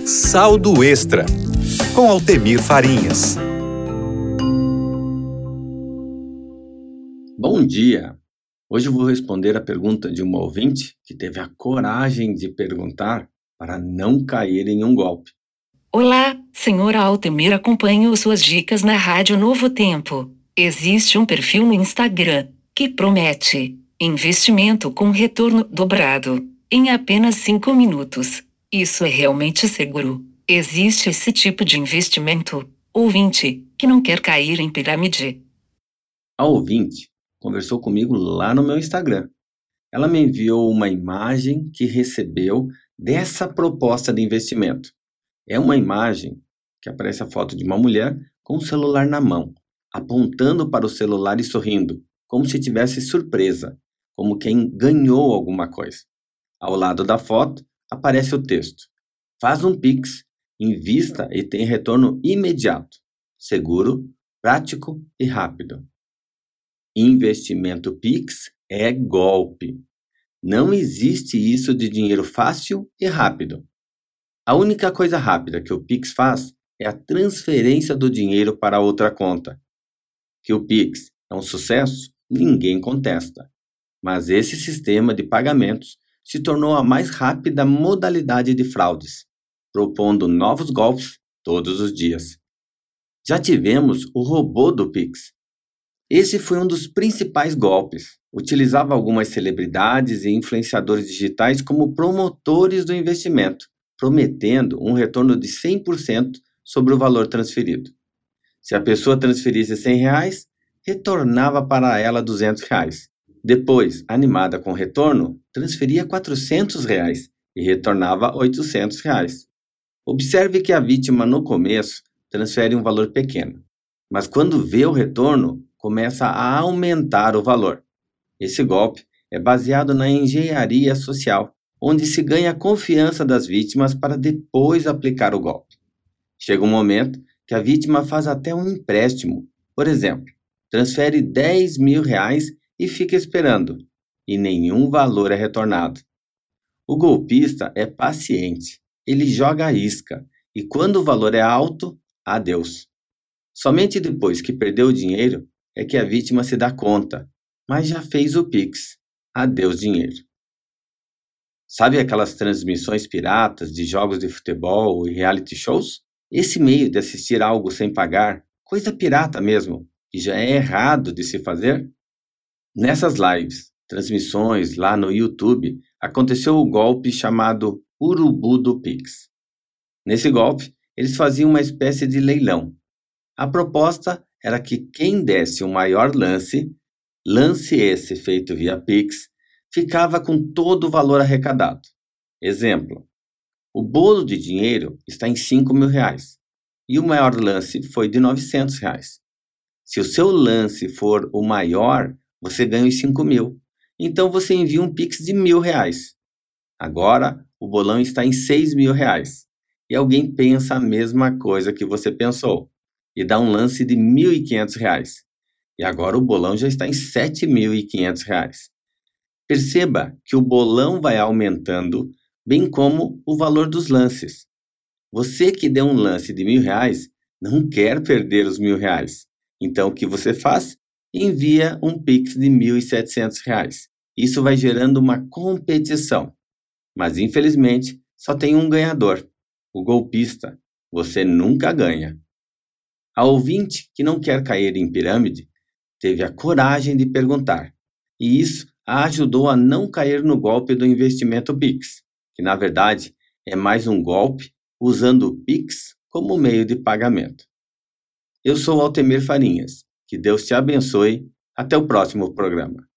Saldo Extra, com Altemir Farinhas. Bom dia! Hoje eu vou responder a pergunta de uma ouvinte que teve a coragem de perguntar para não cair em um golpe. Olá, senhora Altemir, acompanho suas dicas na Rádio Novo Tempo. Existe um perfil no Instagram que promete investimento com retorno dobrado em apenas 5 minutos. Isso é realmente seguro? Existe esse tipo de investimento? Ouvinte que não quer cair em pirâmide. A ouvinte conversou comigo lá no meu Instagram. Ela me enviou uma imagem que recebeu dessa proposta de investimento. É uma imagem que aparece a foto de uma mulher com o celular na mão, apontando para o celular e sorrindo, como se tivesse surpresa, como quem ganhou alguma coisa. Ao lado da foto aparece o texto: faz um Pix, invista e tem retorno imediato, seguro, prático e rápido. Investimento Pix é golpe. Não existe isso de dinheiro fácil e rápido. A única coisa rápida que o Pix faz é a transferência do dinheiro para outra conta. Que o Pix é um sucesso, ninguém contesta. Mas esse sistema de pagamentos se tornou a mais rápida modalidade de fraudes, propondo novos golpes todos os dias. Já tivemos o robô do Pix. Esse foi um dos principais golpes. Utilizava algumas celebridades e influenciadores digitais como promotores do investimento, prometendo um retorno de 100% sobre o valor transferido. Se a pessoa transferisse R$100, retornava para ela R$200. Depois, animada com o retorno, transferia R$400 e retornava R$800. Observe que a vítima, no começo, transfere um valor pequeno, mas quando vê o retorno, começa a aumentar o valor. Esse golpe é baseado na engenharia social, onde se ganha a confiança das vítimas para depois aplicar o golpe. Chega um momento que a vítima faz até um empréstimo. Por exemplo, transfere R$10.000 e fica esperando, e nenhum valor é retornado. O golpista é paciente, ele joga a isca, e quando o valor é alto, adeus. Somente depois que perdeu o dinheiro é que a vítima se dá conta, mas já fez o Pix. Adeus dinheiro. Sabe aquelas transmissões piratas de jogos de futebol e reality shows? Esse meio de assistir algo sem pagar, coisa pirata mesmo, que já é errado de se fazer? Nessas lives, transmissões lá no YouTube, aconteceu o golpe chamado Urubu do Pix. Nesse golpe, eles faziam uma espécie de leilão. A proposta era que quem desse o maior lance esse feito via Pix, ficava com todo o valor arrecadado. Exemplo: o bolo de dinheiro está em R$5.000 e o maior lance foi de R$900. Se o seu lance for o maior, você ganha os 5.000. Então você envia um Pix de R$1.000. Agora o bolão está em R$6.000 e alguém pensa a mesma coisa que você pensou e dá um lance de R$1.500. E agora o bolão já está em R$7.500. Perceba que o bolão vai aumentando, bem como o valor dos lances. Você que deu um lance de R$1.000 não quer perder os R$1.000. Então o que você faz? Envia um Pix de R$1.700. Isso vai gerando uma competição. Mas infelizmente só tem um ganhador, o golpista. Você nunca ganha. A ouvinte que não quer cair em pirâmide teve a coragem de perguntar, e isso a ajudou a não cair no golpe do investimento Pix, que na verdade é mais um golpe usando o Pix como meio de pagamento. Eu sou Altemir Farinhas. Que Deus te abençoe. Até o próximo programa.